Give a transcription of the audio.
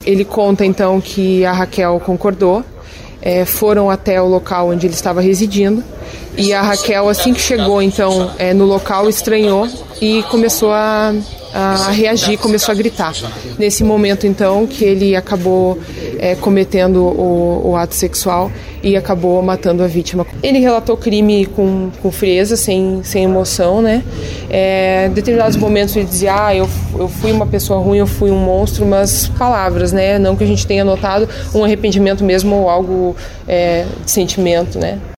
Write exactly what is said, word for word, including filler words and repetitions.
ele conta então que a Raquel concordou, é, foram até o local onde ele estava residindo, e a Raquel, assim que chegou então é, no local, estranhou e começou a, a reagir, começou a gritar. Nesse momento então que ele acabou é, cometendo o, o ato sexual e acabou matando a vítima. Ele relatou o crime com, com frieza, sem, sem emoção, né? É, em determinados momentos ele dizia, ah, eu, eu fui uma pessoa ruim, eu fui um monstro, mas palavras, né? Não que a gente tenha notado um arrependimento mesmo ou algo é, de sentimento, né?